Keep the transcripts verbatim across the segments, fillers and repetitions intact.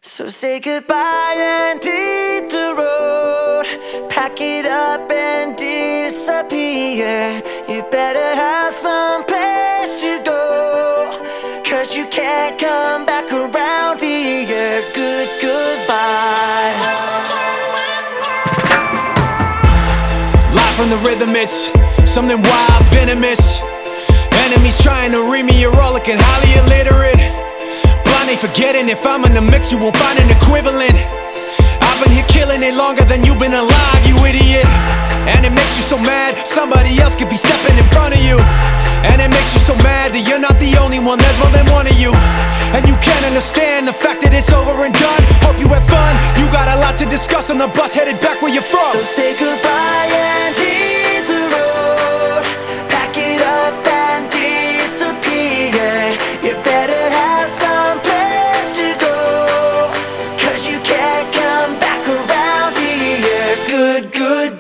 So say goodbye and hit the road. Pack it up and disappear. You better have some place to go, 'cause you can't come back around here. Good goodbye. Live from the rhythm, it's something wild, venomous. Enemies trying to read me, you're all looking highly illiterate. Blindly forgetting if I'm in the mix, you won't find an equivalent. I've been here killing it longer than you've been alive, you idiot. And it makes you so mad, somebody else could be stepping in front of you. And it makes you so mad that you're not the only one, there's more than one of you. And you can't understand the fact that it's over and done. Hope you had fun, you got a lot to discuss on the bus headed back where you're from. So say goodbye and hit the road. Pack it up and disappear. You better have some place to go, 'cause you can't come back around here. Good goodbye.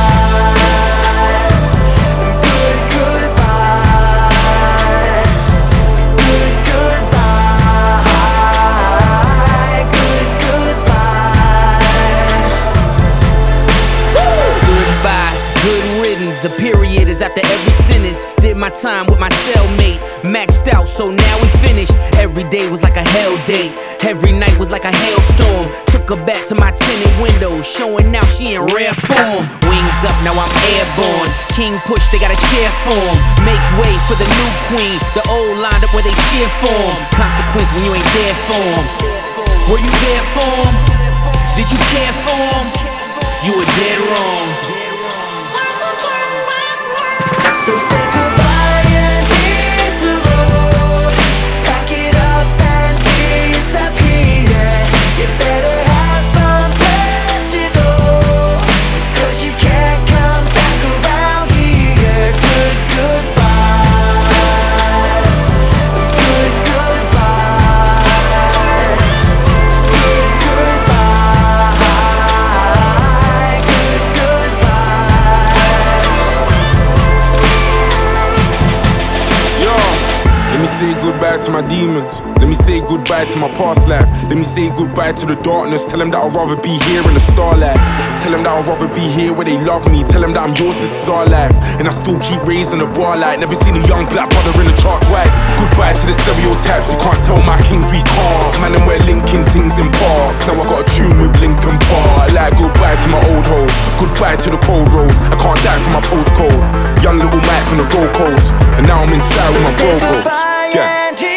A period is after every sentence. Did my time with my cellmate, maxed out, so now we finished. Every day was like a hell day, every night was like a hailstorm. Took her back to my tinted window, showing now she in rare form. Wings up, now I'm airborne. King push, they got a chair for him. Make way for the new queen. The old lined up where they cheer for him. Consequence when you ain't there for him. Were you there for him? Did you care for him? You were dead wrong. So say goodbye and hit the road. Pack it up and disappear. You better have some place to go, 'cause you can't come back around here. Good goodbye. Good goodbye. Good goodbye. Good goodbye. Let me say goodbye to my demons. Let me say goodbye to my past life. Let me say goodbye to the darkness. Tell them that I'd rather be here in the starlight. Tell them that I'd rather be here where they love me. Tell them that I'm yours, this is our life. And I still keep raising the bar like never seen a young black brother in the chart twice. Goodbye to the stereotypes, you can't tell my kings we can't. Man, and we're linking things in parks. Now I got a tune with Linkin Park. Like goodbye to my old hoes, goodbye to the cold roads. I can't die from my postcode. Young little Mike from the Gold Coast, and now I'm inside with my Say vocals. goodbye Yeah. and